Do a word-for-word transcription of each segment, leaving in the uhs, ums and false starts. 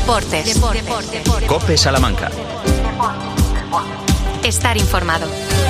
Deportes. Deportes. Deportes. COPE Salamanca. Estar informado.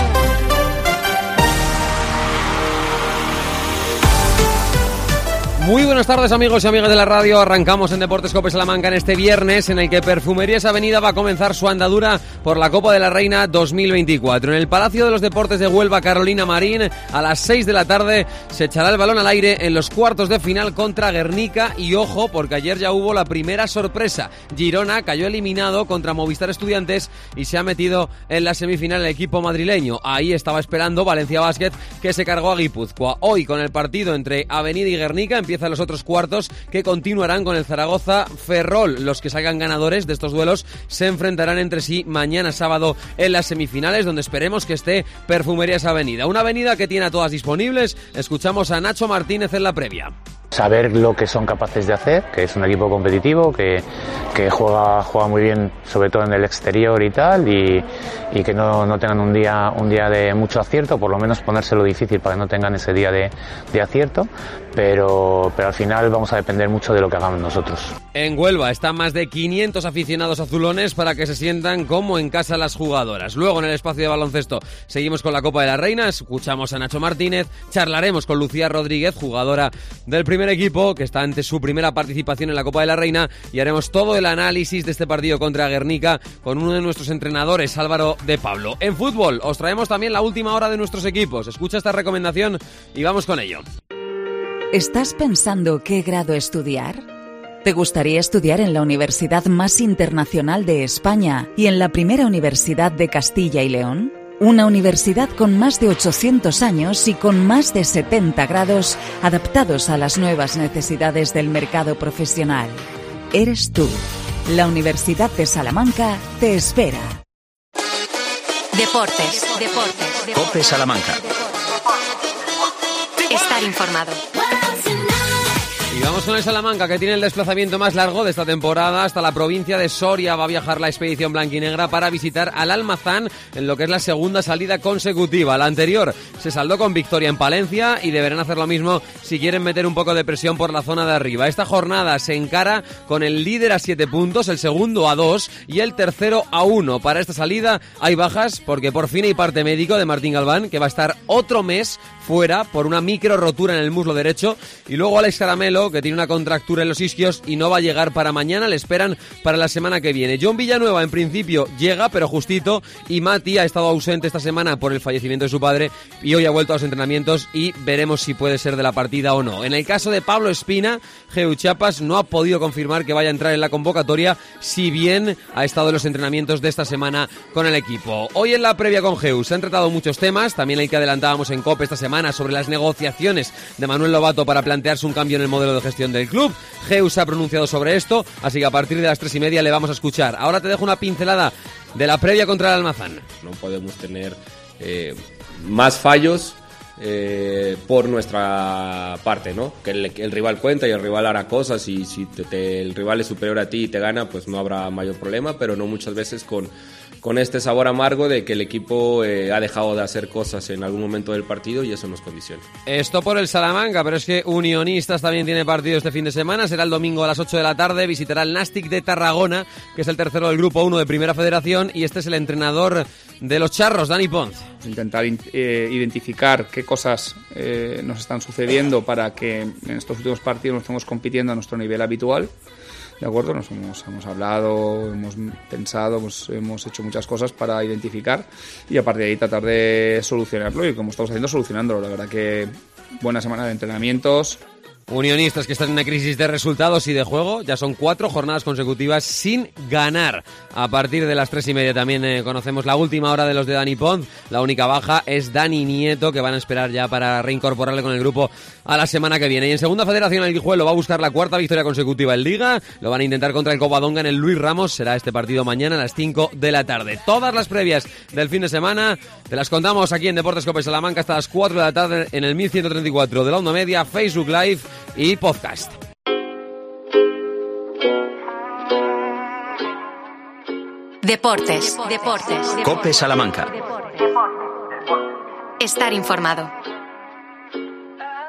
Muy buenas tardes, amigos y amigas de la radio. Arrancamos en Deportes COPE Salamanca en este viernes, en el que Perfumerías Avenida va a comenzar su andadura por la Copa de la Reina dos mil veinticuatro. En el Palacio de los Deportes de Huelva, Carolina Marín, a las seis de la tarde se echará el balón al aire en los cuartos de final contra Guernica. Y ojo, porque ayer ya hubo la primera sorpresa. Girona cayó eliminado contra Movistar Estudiantes y se ha metido en la semifinal el equipo madrileño. Ahí estaba esperando Valencia Basket, que se cargó a Guipúzcoa. Hoy, con el partido entre Avenida y Guernica, empieza Empiezan los otros cuartos, que continuarán con el Zaragoza Ferrol. Los que salgan ganadores de estos duelos se enfrentarán entre sí mañana sábado en las semifinales, donde esperemos que esté Perfumerías Avenida. Una avenida que tiene a todas disponibles. Escuchamos a Nacho Martínez en la previa. Saber lo que son capaces de hacer, que es un equipo competitivo, que, que juega, juega muy bien, sobre todo en el exterior y tal, y, y que no, no tengan un día, un día de mucho acierto, por lo menos ponérselo difícil para que no tengan ese día de, de acierto, pero, pero al final vamos a depender mucho de lo que hagamos nosotros. En Huelva están más de quinientos aficionados azulones para que se sientan como en casa las jugadoras. Luego, en el espacio de baloncesto, seguimos con la Copa de la Reina, escuchamos a Nacho Martínez, charlaremos con Lucía Rodríguez, jugadora del primer equipo, que está ante su primera participación en la Copa de la Reina, y haremos todo el análisis de este partido contra Guernica con uno de nuestros entrenadores, Álvaro de Pablo. En fútbol, os traemos también la última hora de nuestros equipos. Escucha esta recomendación y vamos con ello. ¿Estás pensando qué grado estudiar? ¿Te gustaría estudiar en la universidad más internacional de España y en la primera universidad de Castilla y León? Una universidad con más de ochocientos años y con más de setenta grados adaptados a las nuevas necesidades del mercado profesional. Eres tú. La Universidad de Salamanca te espera. Deportes. Deportes. COPE Salamanca. Estar informado. Y vamos con el Salamanca, que tiene el desplazamiento más largo de esta temporada. Hasta la provincia de Soria va a viajar la expedición blanquinegra para visitar al Almazán en lo que es la segunda salida consecutiva. La anterior se saldó con victoria en Palencia y deberán hacer lo mismo si quieren meter un poco de presión por la zona de arriba. Esta jornada se encara con el líder a siete puntos, el segundo a dos y el tercero a uno. Para esta salida hay bajas porque por fin hay parte médico de Martín Galván, que va a estar otro mes fuera por una micro rotura en el muslo derecho, y luego Alex Caramelo, que tiene una contractura en los isquios y no va a llegar para mañana, le esperan para la semana que viene. John Villanueva en principio llega, pero justito, y Mati ha estado ausente esta semana por el fallecimiento de su padre y hoy ha vuelto a los entrenamientos y veremos si puede ser de la partida o no. En el caso de Pablo Espina, Geu Chiapas no ha podido confirmar que vaya a entrar en la convocatoria, si bien ha estado en los entrenamientos de esta semana con el equipo. Hoy en la previa con Geu se han tratado muchos temas, también el que adelantábamos en COPE esta semana sobre las negociaciones de Manuel Lobato para plantearse un cambio en el modelo de gestión del club. Geu se ha pronunciado sobre esto, así que a partir de las tres y media le vamos a escuchar. Ahora te dejo una pincelada de la previa contra el Almazán. No podemos tener eh, más fallos eh, por nuestra parte, ¿no? Que el, el rival cuenta y el rival hará cosas, y si te, te, el rival es superior a ti y te gana, pues no habrá mayor problema, pero no muchas veces con con este sabor amargo de que el equipo eh, ha dejado de hacer cosas en algún momento del partido y eso nos condiciona. Esto por el Salamanca, pero es que Unionistas también tiene partido este fin de semana. Será el domingo a las ocho de la tarde, visitará el Nàstic de Tarragona, que es el tercero del grupo uno de Primera Federación, y este es el entrenador de los charros, Dani Pons. Intentar eh, identificar qué cosas eh, nos están sucediendo para que en estos últimos partidos nos estemos compitiendo a nuestro nivel habitual. De acuerdo, nos hemos, hemos hablado, hemos pensado, hemos, hemos hecho muchas cosas para identificar y a partir de ahí tratar de solucionarlo, y como estamos haciendo, solucionándolo. La verdad que buena semana de entrenamientos. Unionistas que están en una crisis de resultados y de juego, ya son cuatro jornadas consecutivas sin ganar. A partir de las tres y media también eh, conocemos la última hora de los de Dani Pons. La única baja es Dani Nieto, que van a esperar ya para reincorporarle con el grupo a la semana que viene. Y en segunda federación el Guijuelo va a buscar la cuarta victoria consecutiva en Liga. Lo van a intentar contra el Covadonga en el Luis Ramos. Será este partido mañana a las cinco de la tarde. Todas las previas del fin de semana te las contamos aquí en Deportes COPE Salamanca hasta las cuatro de la tarde en el mil ciento treinta y cuatro de la Onda Media, Facebook Live y podcast. Deportes. Deportes. COPE Salamanca. Estar informado.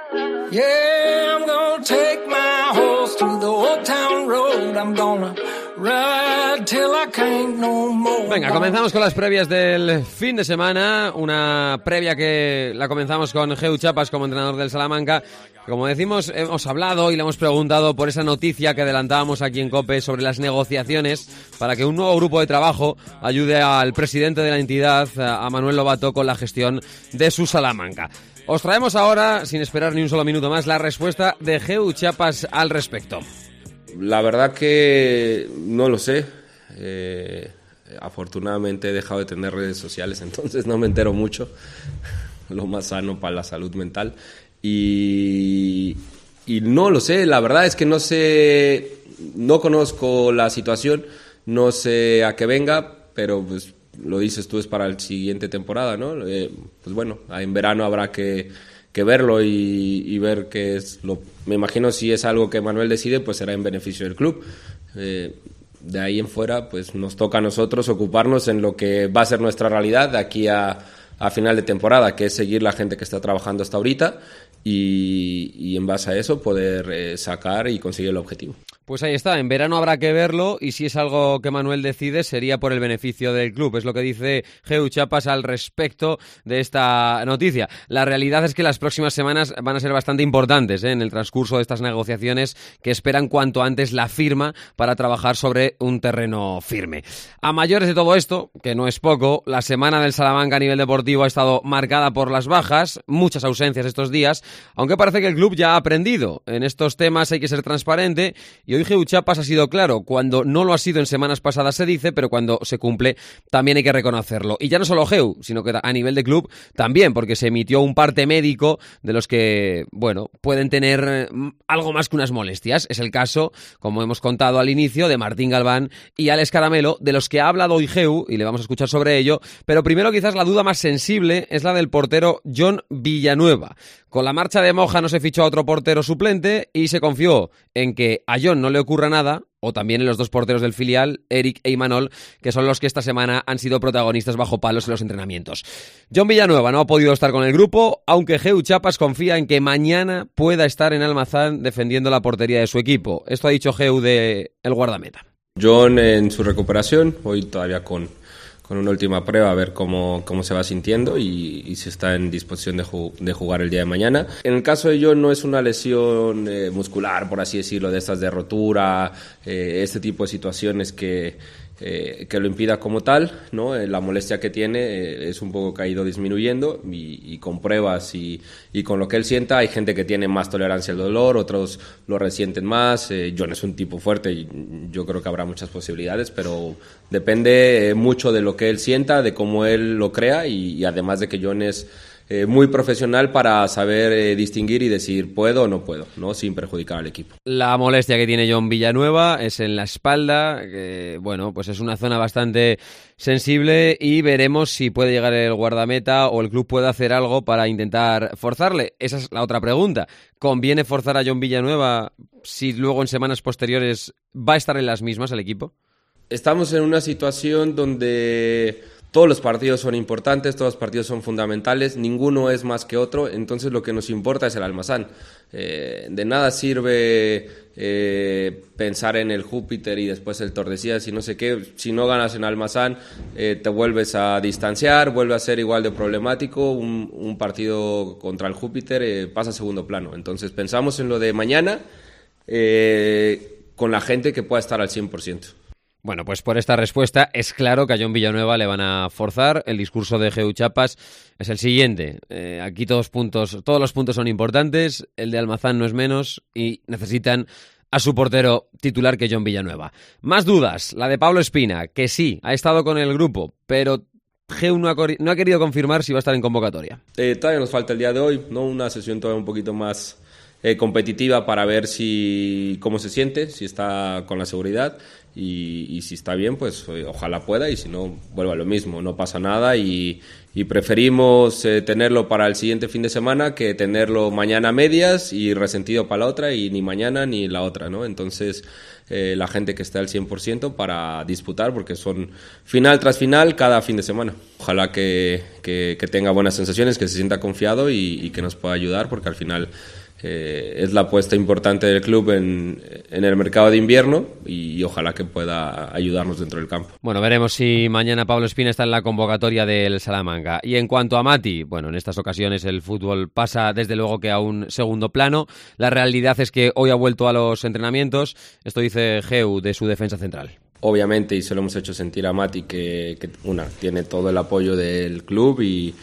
Yeah, I'm gonna take my horse to the old town road. I'm gonna Venga, comenzamos con las previas del fin de semana. Una previa que la comenzamos con Geu Chapas como entrenador del Salamanca. Como decimos, hemos hablado y le hemos preguntado por esa noticia que adelantábamos aquí en COPE sobre las negociaciones para que un nuevo grupo de trabajo ayude al presidente de la entidad, a Manuel Lobato, con la gestión de su Salamanca. Os traemos ahora, sin esperar ni un solo minuto más, la respuesta de Geu Chapas al respecto. La verdad que no lo sé. Eh, afortunadamente he dejado de tener redes sociales, entonces no me entero mucho. Lo más sano para la salud mental. Y, y no lo sé, la verdad es que no sé, no conozco la situación, no sé a qué venga, pero pues lo dices tú, es para la siguiente temporada, ¿no? Eh, pues bueno, en verano habrá que, que verlo y, y ver qué es lo... Me imagino si es algo que Manuel decide, pues será en beneficio del club. Eh, de ahí en fuera, pues nos toca a nosotros ocuparnos en lo que va a ser nuestra realidad de aquí a, a final de temporada, que es seguir la gente que está trabajando hasta ahorita y, y en base a eso poder eh, sacar y conseguir el objetivo. Pues ahí está, en verano habrá que verlo y si es algo que Manuel decide sería por el beneficio del club, es lo que dice Geu Chapas al respecto de esta noticia. La realidad es que las próximas semanas van a ser bastante importantes ¿eh? en el transcurso de estas negociaciones que esperan cuanto antes la firma para trabajar sobre un terreno firme. A mayores de todo esto, que no es poco, la semana del Salamanca a nivel deportivo ha estado marcada por las bajas, muchas ausencias estos días, aunque parece que el club ya ha aprendido. En estos temas hay que ser transparente y hoy Geu Chapas ha sido claro. Cuando no lo ha sido en semanas pasadas se dice, pero cuando se cumple también hay que reconocerlo. Y ya no solo Geu, sino que a nivel de club también, porque se emitió un parte médico de los que, bueno, pueden tener algo más que unas molestias. Es el caso, como hemos contado al inicio, de Martín Galván y Alex Caramelo, de los que ha hablado hoy Geu, y le vamos a escuchar sobre ello. Pero primero quizás la duda más sensible es la del portero Jon Villanueva. Con la marcha de Moja no se fichó a otro portero suplente y se confió en que a Jon no le ocurra nada, o también en los dos porteros del filial, Eric e Imanol, que son los que esta semana han sido protagonistas bajo palos en los entrenamientos. Jon Villanueva no ha podido estar con el grupo, aunque Geu Chapas confía en que mañana pueda estar en Almazán defendiendo la portería de su equipo. Esto ha dicho Geu de el guardameta. Jon en su recuperación, hoy todavía con... con una última prueba a ver cómo, cómo se va sintiendo y, y si está en disposición de, ju- de jugar el día de mañana. En el caso de Jon no es una lesión eh, muscular, por así decirlo, de estas de rotura, eh, este tipo de situaciones que, eh, que lo impida como tal, ¿no? Eh, la molestia que tiene eh, es un poco que ha ido disminuyendo y, y con pruebas y, y con lo que él sienta, hay gente que tiene más tolerancia al dolor, otros lo resienten más. eh, Jon es un tipo fuerte y yo creo que habrá muchas posibilidades, pero depende eh, mucho de lo que él sienta, de cómo él lo crea y, y además de que Jon es eh, muy profesional para saber eh, distinguir y decir puedo o no puedo, ¿no? Sin perjudicar al equipo. La molestia que tiene Jon Villanueva es en la espalda, que bueno, pues es una zona bastante sensible y veremos si puede llegar el guardameta o el club puede hacer algo para intentar forzarle. Esa es la otra pregunta. ¿Conviene forzar a Jon Villanueva si luego en semanas posteriores va a estar en las mismas el equipo? Estamos en una situación donde todos los partidos son importantes, todos los partidos son fundamentales, ninguno es más que otro, entonces lo que nos importa es el Almazán. Eh, de nada sirve eh, pensar en el Júpiter y después el Tordesillas y no sé qué. Si no ganas en Almazán, eh, te vuelves a distanciar, vuelve a ser igual de problemático. Un, un partido contra el Júpiter eh, pasa a segundo plano. Entonces pensamos en lo de mañana eh, con la gente que pueda estar al cien por ciento. Bueno, pues por esta respuesta es claro que a Jon Villanueva le van a forzar. El discurso de Geu Chapas es el siguiente. Eh, aquí todos, puntos, todos los puntos son importantes, el de Almazán no es menos y necesitan a su portero titular que Jon Villanueva. Más dudas, la de Pablo Espina, que sí, ha estado con el grupo, pero Geu no ha, no ha querido confirmar si va a estar en convocatoria. Eh, todavía nos falta el día de hoy, ¿no? Una sesión todavía un poquito más eh, competitiva para ver si cómo se siente, si está con la seguridad. Y, y si está bien, pues ojalá pueda, y si no, vuelva a lo mismo, no pasa nada y, y preferimos eh, tenerlo para el siguiente fin de semana que tenerlo mañana a medias y resentido para la otra y ni mañana ni la otra, ¿no? Entonces eh, la gente que esté al cien por ciento para disputar, porque son final tras final cada fin de semana. Ojalá que, que, que tenga buenas sensaciones, que se sienta confiado y, y que nos pueda ayudar, porque al final eh, es la apuesta importante del club en, en el mercado de invierno y, y ojalá que pueda ayudarnos dentro del campo. Bueno, veremos si mañana Pablo Espina está en la convocatoria del Salamanca. Y en cuanto a Mati, bueno, en estas ocasiones el fútbol pasa desde luego que a un segundo plano. La realidad es que hoy ha vuelto a los entrenamientos. Esto dice Geu de su defensa central. Obviamente, y se lo hemos hecho sentir a Mati, que, que una, tiene todo el apoyo del club y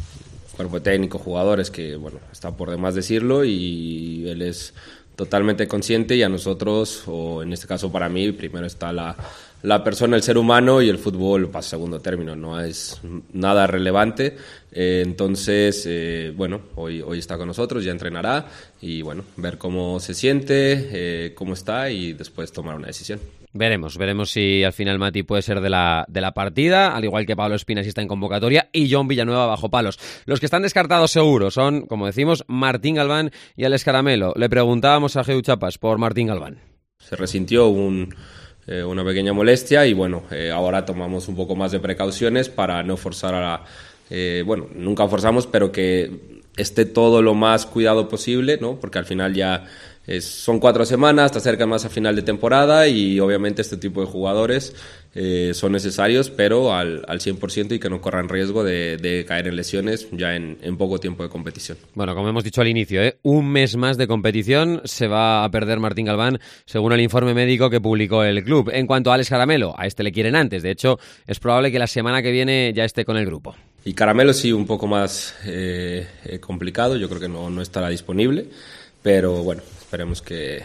cuerpo técnico, jugadores, que bueno, está por demás decirlo, y él es totalmente consciente, y a nosotros, o en este caso para mí, primero está la, la persona, el ser humano, y el fútbol pasa a segundo término, no es nada relevante. Eh, entonces, eh, bueno, hoy, hoy está con nosotros, ya entrenará, y bueno, ver cómo se siente, eh, cómo está, y después tomar una decisión. Veremos, veremos si al final Mati puede ser de la, de la partida, al igual que Pablo Espina si está en convocatoria, y Jon Villanueva bajo palos. Los que están descartados seguro son, como decimos, Martín Galván y Alex Caramelo. Le preguntábamos a Geu Chapas por Martín Galván. Se resintió un, eh, una pequeña molestia y bueno, eh, ahora tomamos un poco más de precauciones para no forzar a la... Eh, bueno, nunca forzamos, pero que esté todo lo más cuidado posible, ¿no? Porque al final ya... Es, son cuatro semanas, te acercan más a final de temporada y obviamente este tipo de jugadores eh, son necesarios, pero al, al cien por ciento y que no corran riesgo de, de caer en lesiones ya en, en poco tiempo de competición. Bueno, como hemos dicho al inicio, ¿eh? un mes más de competición se va a perder Martín Galván, según el informe médico que publicó el club. En cuanto a Alex Caramelo, a este le quieren antes, de hecho es probable que la semana que viene ya esté con el grupo. Y Caramelo sí, un poco más eh, eh, complicado, yo creo que no, no estará disponible, pero bueno, esperemos que,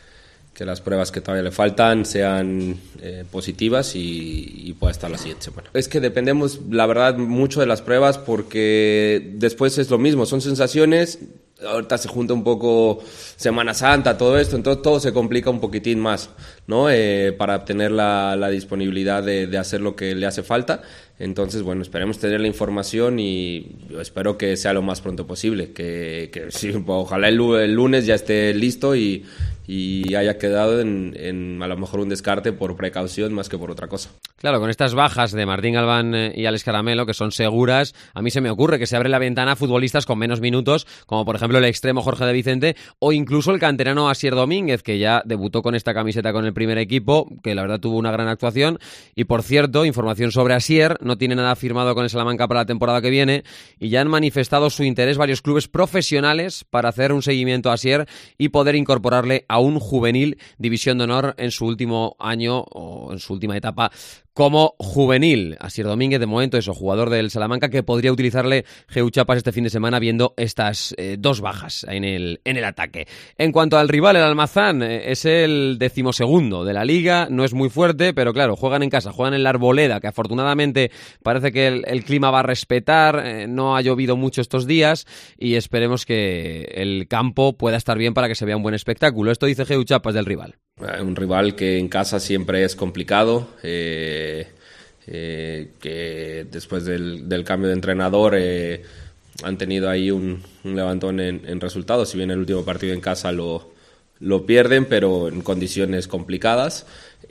que las pruebas que todavía le faltan sean eh, positivas y, y pueda estar la siguiente semana. Es que dependemos, la verdad, mucho de las pruebas porque después es lo mismo, son sensaciones, ahorita se junta un poco Semana Santa, todo esto, entonces todo se complica un poquitín más, ¿no? Eh, para obtener la, la disponibilidad de, de hacer lo que le hace falta. Entonces, bueno, esperemos tener la información y yo espero que sea lo más pronto posible, que, que sí, ojalá el, el lunes ya esté listo y, y haya quedado en, en a lo mejor un descarte por precaución más que por otra cosa. Claro, con estas bajas de Martín Galván y Alex Caramelo, que son seguras, a mí se me ocurre que se abre la ventana a futbolistas con menos minutos, como por ejemplo el extremo Jorge de Vicente, o incluso el canterano Asier Domínguez, que ya debutó con esta camiseta con el primer equipo, que la verdad tuvo una gran actuación. Y por cierto, información sobre Asier, no tiene nada firmado con el Salamanca para la temporada que viene, y ya han manifestado su interés varios clubes profesionales para hacer un seguimiento a Asier y poder incorporarle a un juvenil división de honor en su último año o en su última etapa como juvenil. Asier Domínguez, de momento, eso, jugador del Salamanca, que podría utilizarle Geu Chapas este fin de semana viendo estas eh, dos bajas en el, en el ataque. En cuanto al rival, el Almazán, eh, es el decimosegundo de la Liga, no es muy fuerte, pero claro, juegan en casa, juegan en la Arboleda, que afortunadamente parece que el, el clima va a respetar, eh, no ha llovido mucho estos días y esperemos que el campo pueda estar bien para que se vea un buen espectáculo. Esto dice Geu Chapas del rival. Un rival que en casa siempre es complicado, eh, eh, que después del, del cambio de entrenador eh, han tenido ahí un, un levantón en, en resultados, si bien el último partido en casa lo, lo pierden, pero en condiciones complicadas.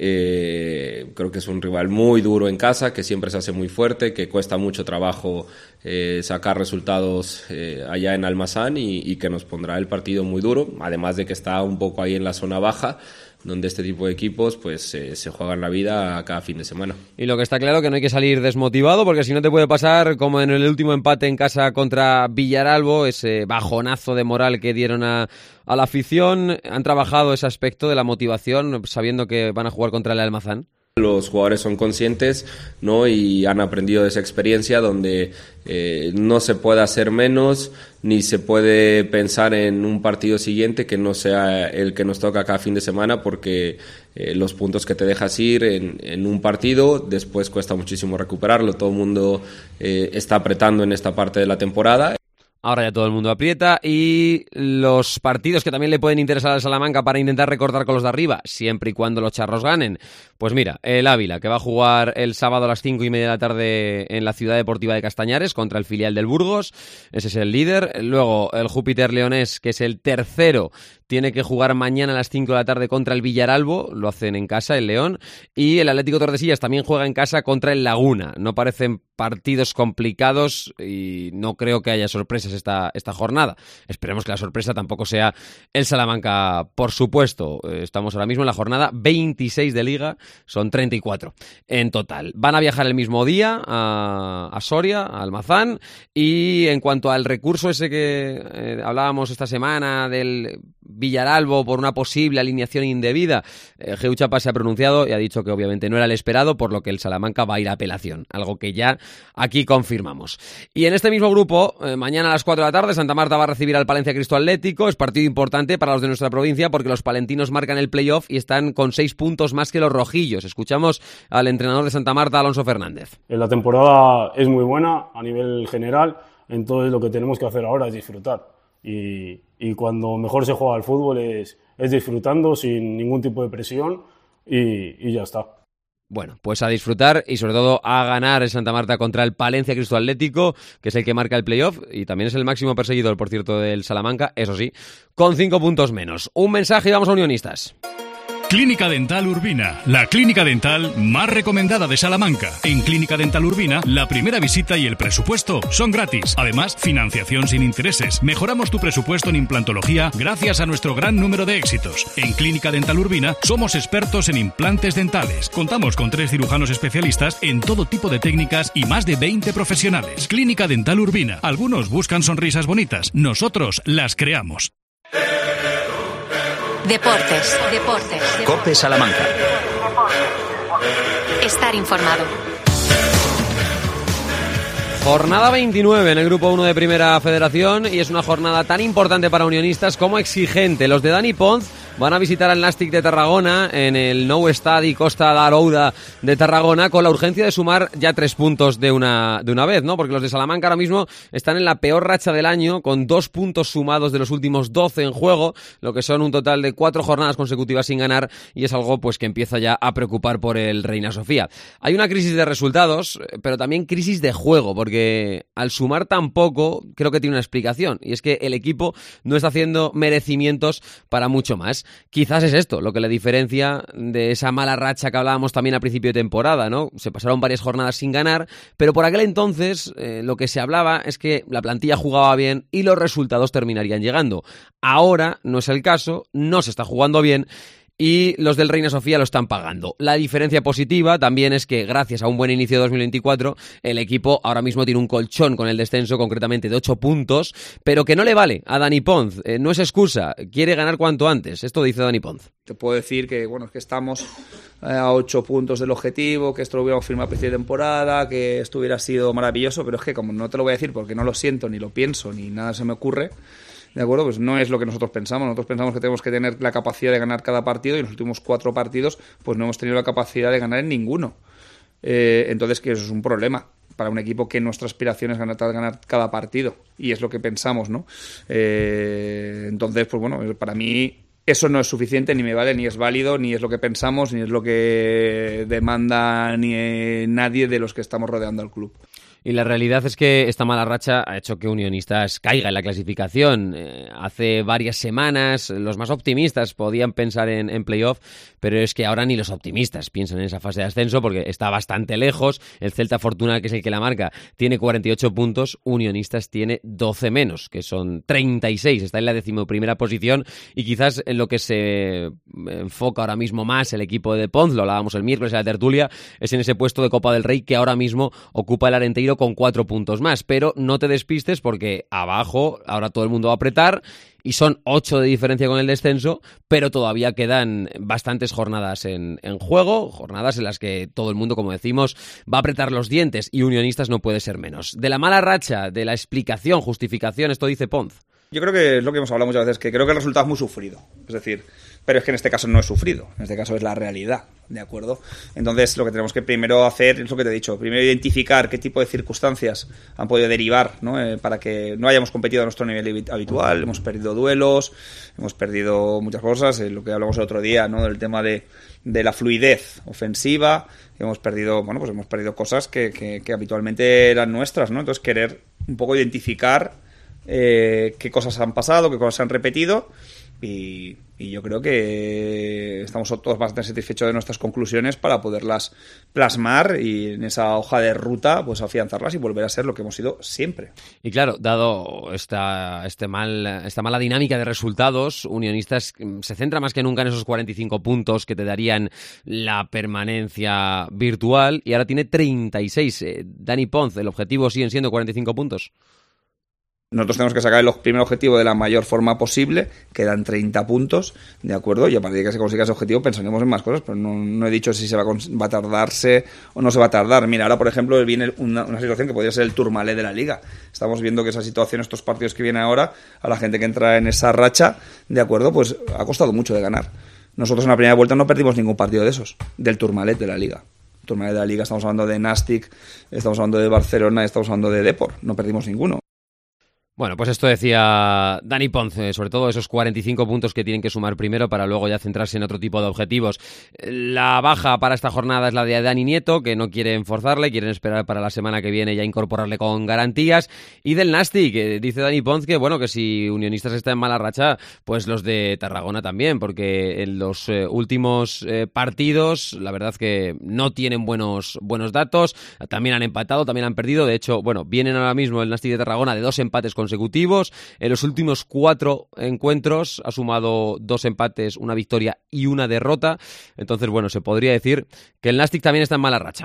Eh, creo que es un rival muy duro en casa, que siempre se hace muy fuerte, que cuesta mucho trabajo eh, sacar resultados eh, allá en Almazán y, y que nos pondrá el partido muy duro, además de que está un poco ahí en la zona baja, donde este tipo de equipos pues eh, se juegan la vida cada fin de semana. Y lo que está claro que no hay que salir desmotivado, porque si no te puede pasar como en el último empate en casa contra Villaralbo, ese bajonazo de moral que dieron a, a la afición. ¿Han trabajado ese aspecto de la motivación sabiendo que van a jugar contra el Almazán? Los jugadores son conscientes, ¿no? Y han aprendido de esa experiencia donde eh, no se puede hacer menos ni se puede pensar en un partido siguiente que no sea el que nos toca cada fin de semana, porque eh, los puntos que te dejas ir en, en un partido después cuesta muchísimo recuperarlo. Todo el mundo eh, está apretando en esta parte de la temporada. Ahora ya todo el mundo aprieta, y los partidos que también le pueden interesar al Salamanca para intentar recortar con los de arriba, siempre y cuando los charros ganen. Pues mira, el Ávila, que va a jugar el sábado a las cinco y media de la tarde en la Ciudad Deportiva de Castañares contra el filial del Burgos, ese es el líder. Luego el Júpiter Leonés, que es el tercero, tiene que jugar mañana a las cinco de la tarde contra el Villaralbo, lo hacen en casa, el León, y el Atlético Tordesillas también juega en casa contra el Laguna. No parecen partidos complicados y no creo que haya sorpresas esta, esta jornada. Esperemos que la sorpresa tampoco sea el Salamanca, por supuesto. Estamos ahora mismo en la jornada veintiséis de Liga, son treinta y cuatro en total. Van a viajar el mismo día a, a Soria, a Almazán, y en cuanto al recurso ese que eh, hablábamos esta semana del Villaralbo por una posible alineación indebida, eh, Geu Chapa se ha pronunciado y ha dicho que obviamente no era el esperado, por lo que el Salamanca va a ir a apelación, algo que ya aquí confirmamos. Y en este mismo grupo, eh, mañana a las cuatro de la tarde, Santa Marta va a recibir al Palencia Cristo Atlético. Es partido importante para los de nuestra provincia porque los palentinos marcan el playoff y están con seis puntos más que los rojillos. Escuchamos al entrenador de Santa Marta, Alonso Fernández. La temporada es muy buena a nivel general, entonces lo que tenemos que hacer ahora es disfrutar. Y, y cuando mejor se juega al fútbol es, es disfrutando sin ningún tipo de presión y, y ya está. Bueno, pues a disfrutar y sobre todo a ganar en Santa Marta contra el Palencia Cristo Atlético, que es el que marca el playoff y también es el máximo perseguidor, por cierto, del Salamanca, eso sí, con cinco puntos menos. Un mensaje y vamos a Unionistas. Clínica Dental Urbina, la clínica dental más recomendada de Salamanca. En Clínica Dental Urbina, la primera visita y el presupuesto son gratis. Además, financiación sin intereses. Mejoramos tu presupuesto en implantología gracias a nuestro gran número de éxitos. En Clínica Dental Urbina somos expertos en implantes dentales. Contamos con tres cirujanos especialistas en todo tipo de técnicas y más de veinte profesionales. Clínica Dental Urbina. Algunos buscan sonrisas bonitas. Nosotros las creamos. Deportes, deportes. COPE Salamanca. Estar informado. Jornada veintinueve en el Grupo uno de Primera Federación y es una jornada tan importante para Unionistas como exigente. Los de Dani Ponz van a visitar al Nàstic de Tarragona en el Nou Estadi Costa d'Arouda de Tarragona con la urgencia de sumar ya tres puntos de una, de una vez, ¿no? Porque los de Salamanca ahora mismo están en la peor racha del año con dos puntos sumados de los últimos doce en juego, lo que son un total de cuatro jornadas consecutivas sin ganar y es algo pues que empieza ya a preocupar por el Reina Sofía. Hay una crisis de resultados, pero también crisis de juego, porque al sumar tan poco creo que tiene una explicación y es que el equipo no está haciendo merecimientos para mucho más. Quizás es esto lo que le diferencia de esa mala racha que hablábamos también a principio de temporada, ¿no? Se pasaron varias jornadas sin ganar, pero por aquel entonces eh, lo que se hablaba es que la plantilla jugaba bien y los resultados terminarían llegando. Ahora no es el caso, no se está jugando bien y los del Reina Sofía lo están pagando. La diferencia positiva también es que gracias a un buen inicio de dos mil veinticuatro el equipo ahora mismo tiene un colchón con el descenso, concretamente de ocho puntos, pero que no le vale a Dani Ponz. Eh, no es excusa, quiere ganar cuanto antes. Esto dice Dani Ponz. Te puedo decir que bueno, es que estamos a ocho puntos del objetivo, que esto lo hubiéramos firmado a principio de temporada, que esto hubiera sido maravilloso, pero es que como no te lo voy a decir porque no lo siento, ni lo pienso, ni nada se me ocurre, ¿de acuerdo? Pues no es lo que nosotros pensamos. Nosotros pensamos que tenemos que tener la capacidad de ganar cada partido y en los últimos cuatro partidos pues no hemos tenido la capacidad de ganar en ninguno. Eh, entonces, que eso es un problema para un equipo que nuestra aspiración es ganar, ganar cada partido y es lo que pensamos, ¿no? Eh, entonces, pues bueno, para mí eso no es suficiente, ni me vale, ni es válido, ni es lo que pensamos, ni es lo que demanda ni eh, nadie de los que estamos rodeando al club. Y la realidad es que esta mala racha ha hecho que Unionistas caiga en la clasificación. Eh, hace varias semanas los más optimistas podían pensar en, en playoff, pero es que ahora ni los optimistas piensan en esa fase de ascenso porque está bastante lejos. El Celta Fortuna, que es el que la marca, tiene cuarenta y ocho puntos, Unionistas tiene doce menos, que son treinta y seis. Está en la decimoprimera posición y quizás en lo que se enfoca ahora mismo más el equipo de Ponz, lo hablábamos el miércoles en la tertulia, es en ese puesto de Copa del Rey que ahora mismo ocupa el Arenteiro con cuatro puntos más, pero no te despistes porque abajo ahora todo el mundo va a apretar y son ocho de diferencia con el descenso, pero todavía quedan bastantes jornadas en, en juego, jornadas en las que todo el mundo, como decimos, va a apretar los dientes y Unionistas no puede ser menos. De la mala racha, de la explicación, justificación, esto dice Ponz. Yo creo que es lo que hemos hablado muchas veces, que creo que el resultado es muy sufrido, es decir, pero es que en este caso no es sufrido, en este caso es la realidad, ¿de acuerdo? Entonces lo que tenemos que primero hacer es lo que te he dicho, primero identificar qué tipo de circunstancias han podido derivar, ¿no? Eh, para que no hayamos competido a nuestro nivel habitual, hemos perdido duelos, hemos perdido muchas cosas, eh, lo que hablamos el otro día, ¿no? Del tema de, de la fluidez ofensiva, hemos perdido, bueno, pues hemos perdido cosas que, que, que habitualmente eran nuestras, ¿no? Entonces querer un poco identificar Eh, qué cosas han pasado, qué cosas se han repetido y, y yo creo que estamos todos bastante satisfechos de nuestras conclusiones para poderlas plasmar y en esa hoja de ruta pues afianzarlas y volver a ser lo que hemos sido siempre. Y claro, dado esta, este mal, esta mala dinámica de resultados, Unionistas se centra más que nunca en esos cuarenta y cinco puntos que te darían la permanencia virtual y ahora tiene treinta y seis. Eh, Dani Pons, ¿el objetivo siguen siendo cuarenta y cinco puntos? Nosotros tenemos que sacar el primer objetivo de la mayor forma posible, quedan treinta puntos, ¿de acuerdo? Y a partir de que se consiga ese objetivo pensaremos en más cosas, pero no, no he dicho si se va a, va a tardarse o no se va a tardar. Mira, ahora por ejemplo viene una, una situación que podría ser el Tourmalet de la Liga. Estamos viendo que esa situación, estos partidos que vienen ahora, a la gente que entra en esa racha, ¿de acuerdo? Pues ha costado mucho de ganar. Nosotros en la primera vuelta no perdimos ningún partido de esos, del Tourmalet de la Liga. Tourmalet de la Liga, estamos hablando de Nastic, estamos hablando de Barcelona, estamos hablando de Depor, no perdimos ninguno. Bueno, pues esto decía Dani Pons, sobre todo esos cuarenta y cinco puntos que tienen que sumar primero para luego ya centrarse en otro tipo de objetivos. La baja para esta jornada es la de Dani Nieto, que no quieren forzarle, quieren esperar para la semana que viene ya incorporarle con garantías. Y del Nastic, que dice Dani Pons que bueno, que si Unionistas está en mala racha, pues los de Tarragona también, porque en los eh, últimos eh, partidos la verdad que no tienen buenos, buenos datos, también han empatado, también han perdido. De hecho, bueno, vienen ahora mismo el Nastic de Tarragona de dos empates con consecutivos. En los últimos cuatro encuentros ha sumado dos empates, una victoria y una derrota. Entonces, bueno, se podría decir que el Nastic también está en mala racha.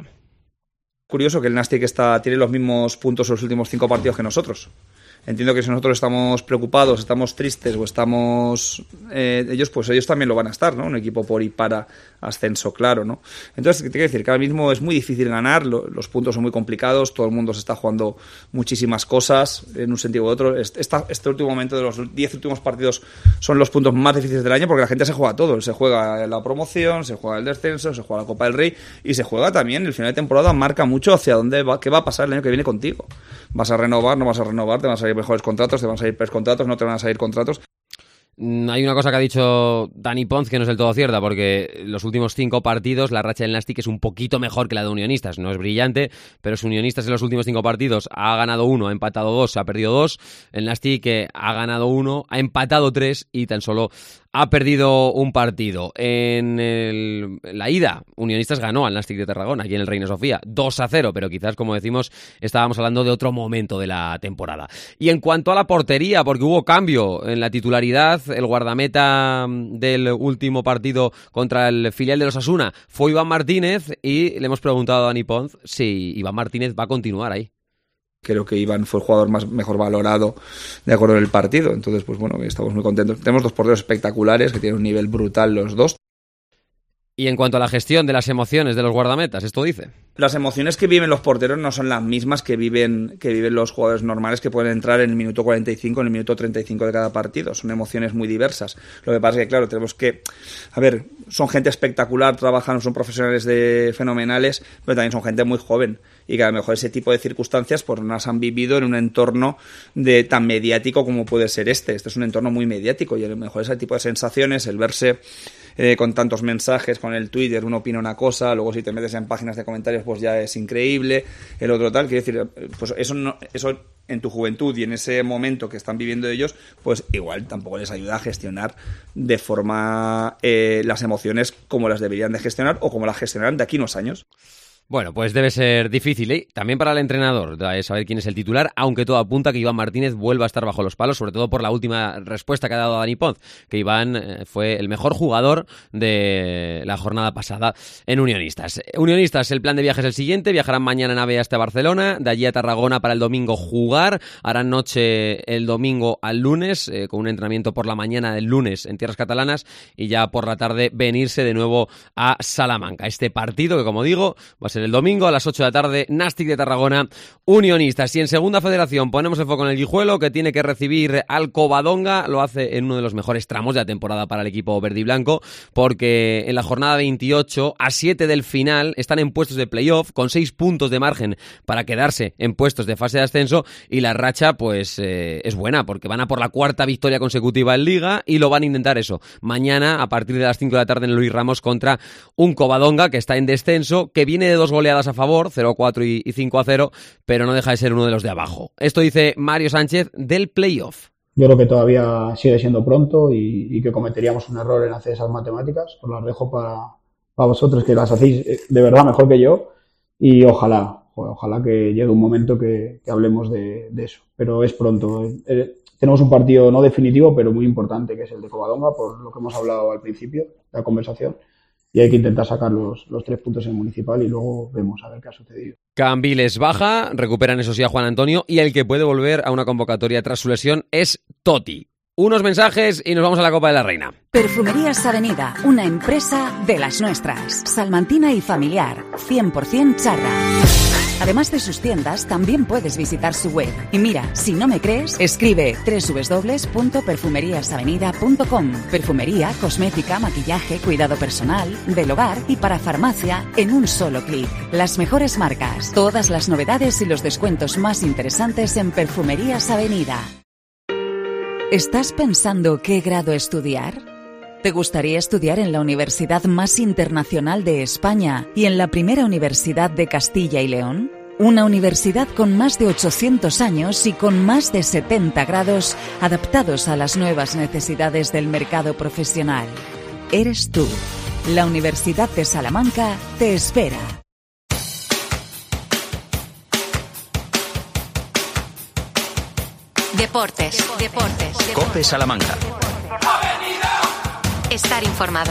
Curioso que el Nastic está, tiene los mismos puntos en los últimos cinco partidos que nosotros. Entiendo que si nosotros estamos preocupados, estamos tristes o estamos eh, ellos, pues ellos también lo van a estar, ¿no? Un equipo por y para ascenso, claro, ¿no? Entonces, ¿qué te quiero decir? Que ahora mismo es muy difícil ganar, lo, los puntos son muy complicados, todo el mundo se está jugando muchísimas cosas en un sentido u otro. Esta, este último momento de los diez últimos partidos son los puntos más difíciles del año porque la gente se juega todo. Se juega la promoción, se juega el descenso, se juega la Copa del Rey y se juega también el final de temporada, marca mucho hacia dónde va, qué va a pasar el año que viene contigo. ¿Vas a renovar? ¿No vas a renovar? ¿Te van a salir mejores contratos? ¿Te van a salir peores contratos? ¿No te van a salir contratos? Hay una cosa que ha dicho Dani Pons que no es del todo cierta, porque los últimos cinco partidos la racha del Nastic es un poquito mejor que la de Unionistas. No es brillante, pero su Unionistas en los últimos cinco partidos ha ganado uno, ha empatado dos, ha perdido dos. El Nastic ha ganado uno, ha empatado tres y tan solo ha perdido un partido. En el, la ida, Unionistas ganó al Nastic de Tarragona, aquí en el Reina Sofía, dos a cero, pero quizás, como decimos, estábamos hablando de otro momento de la temporada. Y en cuanto a la portería, porque hubo cambio en la titularidad, el guardameta del último partido contra el filial de los Osasuna fue Iván Martínez y le hemos preguntado a Dani Pons si Iván Martínez va a continuar ahí. Creo que Iván fue el jugador más mejor valorado de acuerdo en el partido. Entonces, pues bueno, estamos muy contentos. Tenemos dos porteros espectaculares que tienen un nivel brutal los dos. Y en cuanto a la gestión de las emociones de los guardametas, esto dice. Las emociones que viven los porteros no son las mismas que viven, que viven los jugadores normales que pueden entrar en el minuto cuarenta y cinco, en el minuto treinta y cinco de cada partido. Son emociones muy diversas. Lo que pasa es que, claro, tenemos que... A ver, son gente espectacular, trabajan, son profesionales de fenomenales, pero también son gente muy joven. Y que a lo mejor ese tipo de circunstancias pues no las han vivido en un entorno de tan mediático como puede ser este. Este es un entorno muy mediático y a lo mejor ese tipo de sensaciones, el verse... Eh, con tantos mensajes, con el Twitter, uno opina una cosa, luego si te metes en páginas de comentarios pues ya es increíble, el otro tal, quiero decir, pues eso no, eso en tu juventud y en ese momento que están viviendo ellos, pues igual tampoco les ayuda a gestionar de forma eh, las emociones como las deberían de gestionar o como las gestionarán de aquí unos años. Bueno, pues debe ser difícil, ¿eh? También para el entrenador saber quién es el titular, aunque todo apunta a que Iván Martínez vuelva a estar bajo los palos, sobre todo por la última respuesta que ha dado Dani Pons, que Iván eh, fue el mejor jugador de la jornada pasada en Unionistas. Unionistas, el plan de viaje es el siguiente: viajarán mañana en AVE hasta Barcelona, de allí a Tarragona para el domingo jugar, harán noche el domingo al lunes, eh, con un entrenamiento por la mañana del lunes en tierras catalanas, y ya por la tarde venirse de nuevo a Salamanca. Este partido que, como digo, va a ser el domingo a las ocho de la tarde, Nastic de Tarragona, Unionistas. Y en segunda federación ponemos el foco en el Guijuelo, que tiene que recibir al Covadonga. Lo hace en uno de los mejores tramos de la temporada para el equipo verde y blanco, porque en la jornada veintiocho, a siete del final, están en puestos de playoff, con seis puntos de margen para quedarse en puestos de fase de ascenso, y la racha pues eh, es buena, porque van a por la cuarta victoria consecutiva en Liga y lo van a intentar eso mañana a partir de las cinco de la tarde en Luis Ramos contra un Covadonga que está en descenso, que viene de dos goleadas a favor, cero a cuatro y cinco a cero, pero no deja de ser uno de los de abajo. Esto dice Mario Sánchez del playoff. yo creo que todavía sigue siendo pronto y, y que cometeríamos un error en hacer esas matemáticas. Os las dejo para, para vosotros, que las hacéis de verdad mejor que yo, y ojalá, ojalá que llegue un momento que, que hablemos de, de eso. Pero es pronto. Eh, tenemos un partido no definitivo, pero muy importante, que es el de Covadonga, por lo que hemos hablado al principio de la conversación. Y hay que intentar sacar los, los tres puntos en el Municipal y luego vemos a ver qué ha sucedido. Cambiles baja, recuperan eso sí a Juan Antonio, y el que puede volver a una convocatoria tras su lesión es Totti. Unos mensajes y nos vamos a la Copa de la Reina. Perfumerías Avenida, una empresa de las nuestras. Salmantina y familiar, cien por ciento charra. Además de sus tiendas, también puedes visitar su web. Y mira, si no me crees, escribe doble u doble u doble u punto perfumerias avenida punto com. Perfumería, cosmética, maquillaje, cuidado personal, del hogar y para farmacia en un solo clic. Las mejores marcas, todas las novedades y los descuentos más interesantes en Perfumerías Avenida. ¿Estás pensando qué grado estudiar? ¿Te gustaría estudiar en la universidad más internacional de España y en la primera universidad de Castilla y León? Una universidad con más de ochocientos años y con más de setenta grados adaptados a las nuevas necesidades del mercado profesional. Eres tú. La Universidad de Salamanca te espera. Deportes, deportes. COPE Salamanca. Estar informado.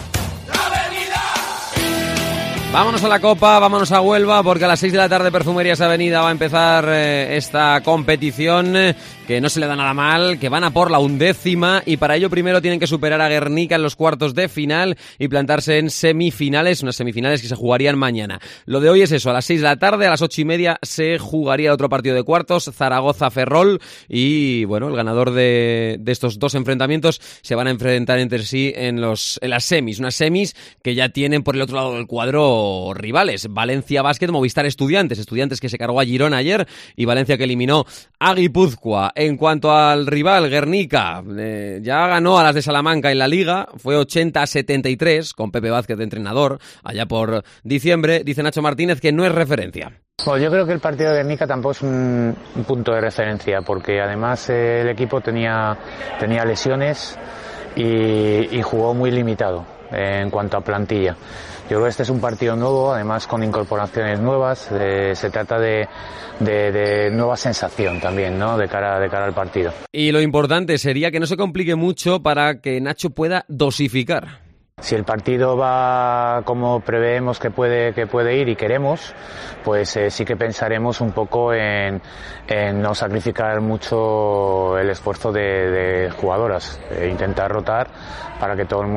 Vámonos a la Copa, vámonos a Huelva, porque a las seis de la tarde Perfumerías Avenida va a empezar eh, esta competición eh, que no se le da nada mal, que van a por la undécima, y para ello primero tienen que superar a Guernica en los cuartos de final y plantarse en semifinales, unas semifinales que se jugarían mañana. Lo de hoy es eso, a las seis de la tarde, a las ocho y media se jugaría otro partido de cuartos, Zaragoza-Ferrol, y bueno, el ganador de, de estos dos enfrentamientos se van a enfrentar entre sí en, los, en las semis, unas semis que ya tienen por el otro lado del cuadro rivales, Valencia Basket, Movistar Estudiantes, Estudiantes que se cargó a Girona ayer y Valencia que eliminó a Guipúzcoa. En cuanto al rival, Guernica, eh, ya ganó a las de Salamanca en la Liga, fue ochenta a setenta y tres con Pepe Vázquez de entrenador, allá por diciembre. Dice Nacho Martínez que no es referencia. Bueno, yo creo que el partido de Guernica tampoco es un, un punto de referencia, porque además eh, el equipo tenía, tenía lesiones y, y jugó muy limitado eh, en cuanto a plantilla. Yo creo que este es un partido nuevo, además con incorporaciones nuevas. Eh, se trata de, de, de nueva sensación también, ¿no? De cara, de cara al partido. Y lo importante sería que no se complique mucho para que Nacho pueda dosificar. Si el partido va como preveemos que puede, que puede ir y queremos, pues eh, sí que pensaremos un poco en, en no sacrificar mucho el esfuerzo de, de jugadoras, e intentar rotar para que todo el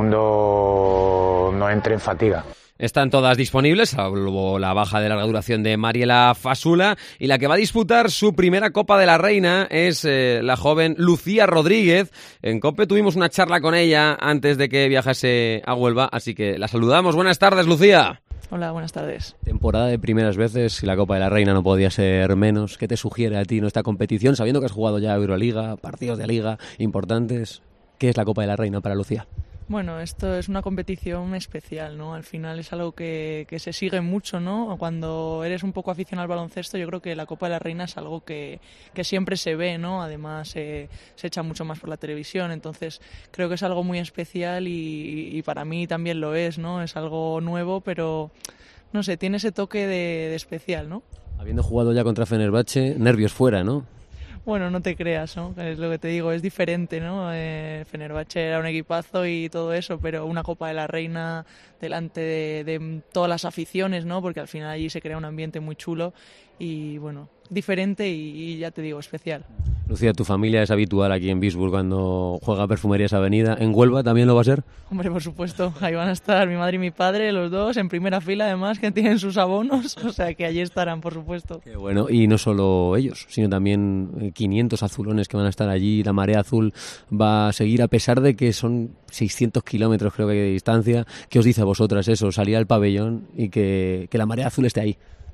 mundo no entre en fatiga. Están todas disponibles, salvo la baja de larga duración de Mariela Fasula, y la que va a disputar su primera Copa de la Reina es eh, la joven Lucía Rodríguez. En COPE tuvimos una charla con ella antes de que viajase a Huelva, así que la saludamos. Buenas tardes, Lucía. Hola, buenas tardes. Temporada de primeras veces y la Copa de la Reina no podía ser menos. ¿Qué te sugiere a ti nuestra competición, sabiendo que has jugado ya Euroliga, partidos de Liga importantes? ¿Qué es la Copa de la Reina para Lucía? Bueno, esto es una competición especial, ¿no? Al final es algo que, que se sigue mucho, ¿no? Cuando eres un poco aficionado al baloncesto, yo creo que la Copa de la Reina es algo que, que siempre se ve, ¿no? Además, eh, se echa mucho más por la televisión, entonces creo que es algo muy especial y, y para mí también lo es, ¿no? Es algo nuevo, pero, no sé, tiene ese toque de, de especial, ¿no? Habiendo jugado ya contra Fenerbahce, nervios fuera, ¿no? Bueno, no te creas, ¿no? Es lo que te digo, es diferente, ¿no? Eh, Fenerbahce era un equipazo y todo eso, pero una Copa de la Reina delante de, de todas las aficiones, ¿no? Porque al final allí se crea un ambiente muy chulo y, bueno, diferente y, y ya te digo, especial. Lucía, ¿tu familia es habitual aquí en Bisburg cuando juega Perfumerías Avenida? ¿En Huelva también lo va a ser? Hombre, por supuesto, ahí van a estar mi madre y mi padre, los dos, en primera fila además, que tienen sus abonos, o sea que allí estarán, por supuesto. Qué bueno, y no solo ellos, sino también quinientos azulones que van a estar allí. La marea azul va a seguir, a pesar de que son seiscientos kilómetros creo que de distancia. ¿Qué os dice a vosotras eso, salir al pabellón y que, que la marea azul esté ahí?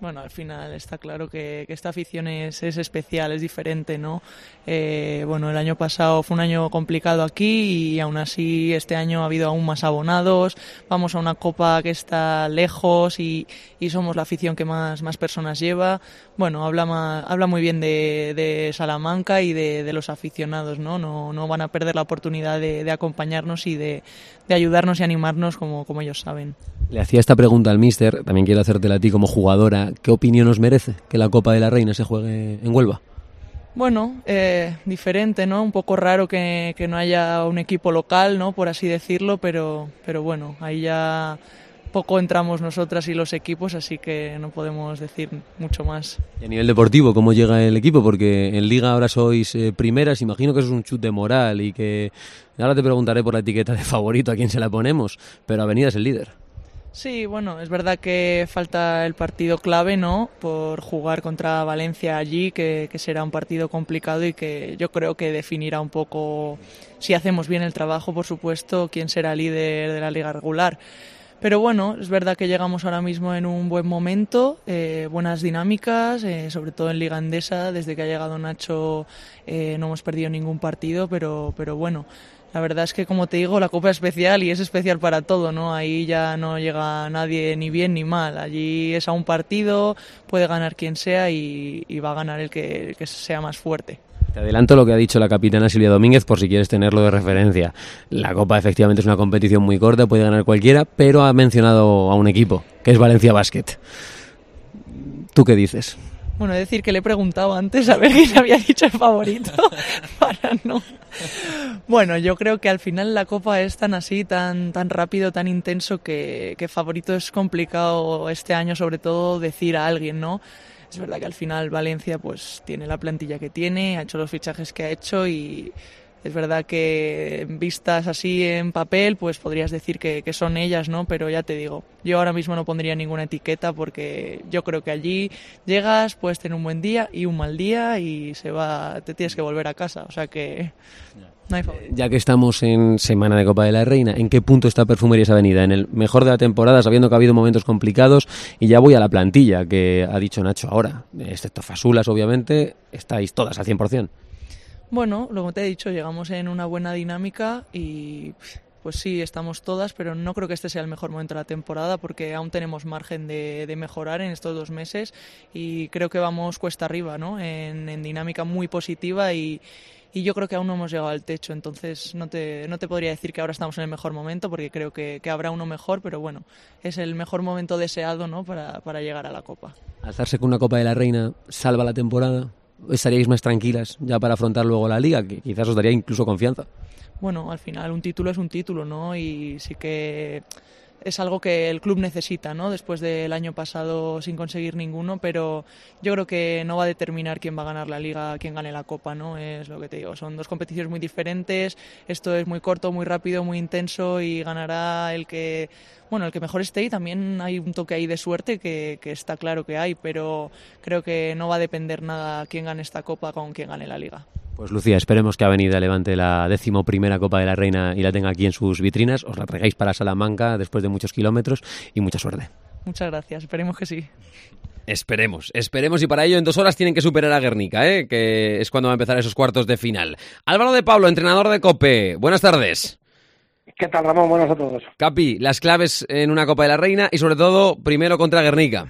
Bueno, al final está claro que, que esta afición es, es especial, es diferente, ¿no? Eh, bueno, el año pasado fue un año complicado aquí y aún así este año ha habido aún más abonados, vamos a una copa que está lejos y, y somos la afición que más, más personas lleva. Bueno, habla, más, habla muy bien de, de Salamanca y de, de los aficionados, ¿no? No, no van a perder la oportunidad de, de acompañarnos y de, de ayudarnos y animarnos como, como ellos saben. Le hacía esta pregunta al míster, también quiero hacértela a ti como jugadora. ¿Qué opinión os merece que la Copa de la Reina se juegue en Huelva? Bueno, eh, diferente, ¿no? Un poco raro que, que no haya un equipo local, ¿no? Por así decirlo, pero, pero bueno, ahí ya poco entramos nosotras y los equipos, así que no podemos decir mucho más. Y a nivel deportivo, ¿cómo llega el equipo? Porque en Liga ahora sois eh, primeras, imagino que eso es un chute de moral y que... Ahora te preguntaré por la etiqueta de favorito a quién se la ponemos, pero Avenida es el líder. Sí, bueno, es verdad que falta el partido clave, ¿no? Por jugar contra Valencia allí, que, que será un partido complicado y que yo creo que definirá un poco, si hacemos bien el trabajo, por supuesto, quién será líder de la liga regular. Pero bueno, es verdad que llegamos ahora mismo en un buen momento, eh, buenas dinámicas, eh, sobre todo en Liga Endesa, desde que ha llegado Nacho eh, no hemos perdido ningún partido, pero, pero bueno. La verdad es que, como te digo, la Copa es especial y es especial para todo, ¿no? Ahí ya no llega nadie ni bien ni mal. Allí es a un partido, puede ganar quien sea y, y va a ganar el que, el que sea más fuerte. Te adelanto lo que ha dicho la capitana Silvia Domínguez por si quieres tenerlo de referencia. La Copa efectivamente es una competición muy corta, puede ganar cualquiera, pero ha mencionado a un equipo, que es Valencia Basket. ¿Tú qué dices? Bueno, decir que le he preguntado antes a ver quién había dicho el favorito para no... Bueno, yo creo que al final la Copa es tan así, tan tan rápido, tan intenso que, que favorito es complicado este año, sobre todo decir a alguien, ¿no? Es verdad que al final Valencia pues tiene la plantilla que tiene, ha hecho los fichajes que ha hecho y es verdad que vistas así en papel pues podrías decir que, que son ellas, ¿no? Pero ya te digo, yo ahora mismo no pondría ninguna etiqueta porque yo creo que allí llegas, puedes tener un buen día y un mal día y se va, te tienes que volver a casa, o sea que no hay favorito. Ya que estamos en semana de Copa de la Reina, ¿en qué punto está Perfumerías Avenida? ¿En el mejor de la temporada, sabiendo que ha habido momentos complicados? Y ya voy a la plantilla que ha dicho Nacho ahora, excepto Fasulas obviamente, estáis todas al cien por ciento. Bueno, como te he dicho, llegamos en una buena dinámica y pues sí, estamos todas, pero no creo que este sea el mejor momento de la temporada porque aún tenemos margen de, de mejorar en estos dos meses y creo que vamos cuesta arriba, ¿no? En, en dinámica muy positiva y, y yo creo que aún no hemos llegado al techo, entonces no te, no te podría decir que ahora estamos en el mejor momento porque creo que, que habrá uno mejor, pero bueno, es el mejor momento deseado, ¿no? para, para llegar a la Copa. ¿Alzarse con una Copa de la Reina salva la temporada? ¿Estaríais más tranquilas ya para afrontar luego la Liga, que quizás os daría incluso confianza? Bueno, al final un título es un título, ¿no? Y sí que es algo que el club necesita, ¿no? Después del año pasado sin conseguir ninguno, pero yo creo que no va a determinar quién va a ganar la Liga, quién gane la Copa, ¿no? Es lo que te digo, son dos competiciones muy diferentes, esto es muy corto, muy rápido, muy intenso y ganará el que... Bueno, el que mejor esté y también hay un toque ahí de suerte que, que está claro que hay, pero creo que no va a depender nada quién gane esta Copa con quién gane la Liga. Pues Lucía, esperemos que Avenida levante la décimo primera Copa de la Reina y la tenga aquí en sus vitrinas. Os la traigáis para Salamanca después de muchos kilómetros y mucha suerte. Muchas gracias, esperemos que sí. Esperemos, esperemos y para ello en dos horas tienen que superar a Guernica, ¿eh? Que es cuando va a empezar esos cuartos de final. Álvaro de Pablo, entrenador de COPE, buenas tardes. ¿Qué tal, Ramón? Buenas a todos. Capi, las claves en una Copa de la Reina y sobre todo primero contra Guernica.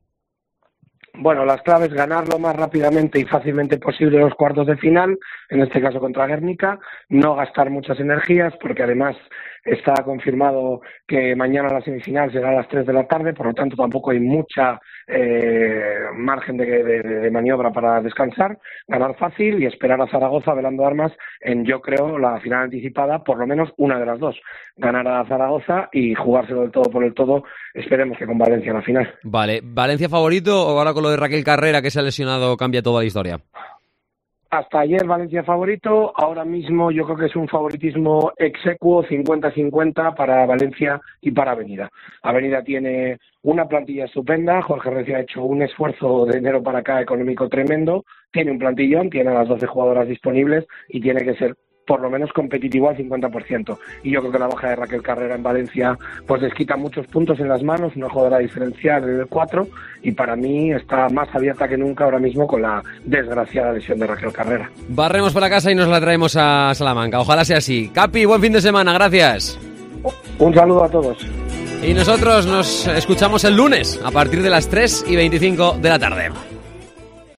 Bueno, las claves, ganar lo más rápidamente y fácilmente posible los cuartos de final, en este caso contra Guernica, no gastar muchas energías, porque además está confirmado que mañana la semifinal será a las tres de la tarde, por lo tanto tampoco hay mucha eh, margen de, de, de maniobra para descansar, ganar fácil y esperar a Zaragoza velando armas en, yo creo, la final anticipada, por lo menos una de las dos, ganar a Zaragoza y jugárselo del todo por el todo, esperemos que con Valencia en la final. Vale, ¿Valencia favorito o ahora con lo de Raquel Carrera que se ha lesionado cambia toda la historia? Hasta ayer Valencia favorito, ahora mismo yo creo que es un favoritismo execuo cincuenta cincuenta para Valencia y para Avenida. Avenida tiene una plantilla estupenda, Jorge Recio ha hecho un esfuerzo de enero para acá económico tremendo, tiene un plantillón, tiene a las doce jugadoras disponibles y tiene que ser por lo menos competitivo al cincuenta por ciento. Y yo creo que la baja de Raquel Carrera en Valencia pues les quita muchos puntos en las manos, una jugadora diferencial en el cuatro, y para mí está más abierta que nunca ahora mismo con la desgraciada lesión de Raquel Carrera. Barremos para casa y nos la traemos a Salamanca. Ojalá sea así. Capi, buen fin de semana, gracias. Un saludo a todos. Y nosotros nos escuchamos el lunes a partir de las tres y veinticinco de la tarde.